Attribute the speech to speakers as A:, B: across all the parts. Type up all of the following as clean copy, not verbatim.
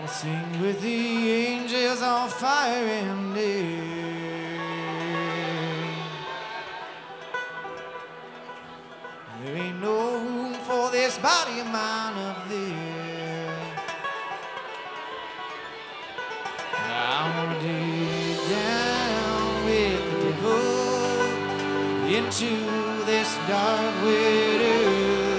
A: Sing with the angels on fire and air. There ain't no room for this body of mine up there. I wanna dig down with the devil into this dark winter.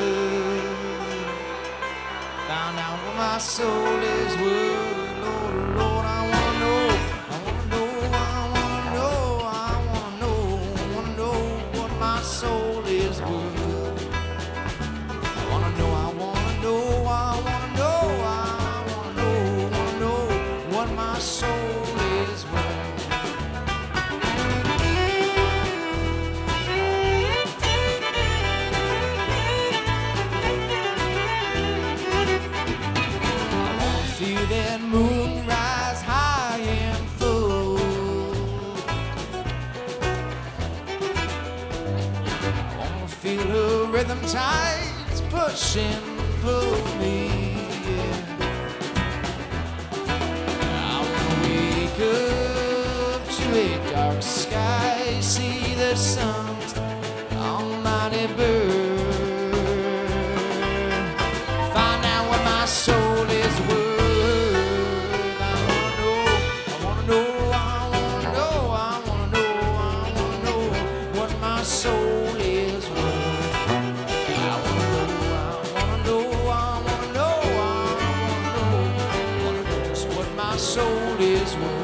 A: Found out what my soul is worth. Lord, Lord, I wanna know, I wanna know, I wanna know, I wanna know what my soul is worth. I wanna know, I wanna know, I wanna know, I wanna know what my soul is worth. Feel that moon rise high and full. I wanna feel her rhythm tides push and pull me. Yeah. I wanna wake up to a dark sky, see the sun's almighty burn. Find out what my soul is worth. My soul is worth. I wanna know, I wanna know, I wanna know, I wanna know just what my soul is worth.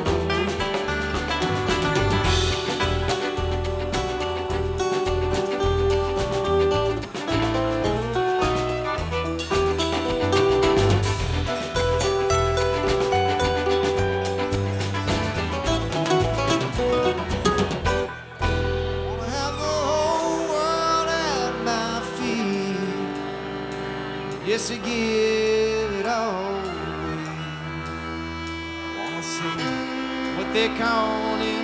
A: Just to give it all away. I wanna see what they're calling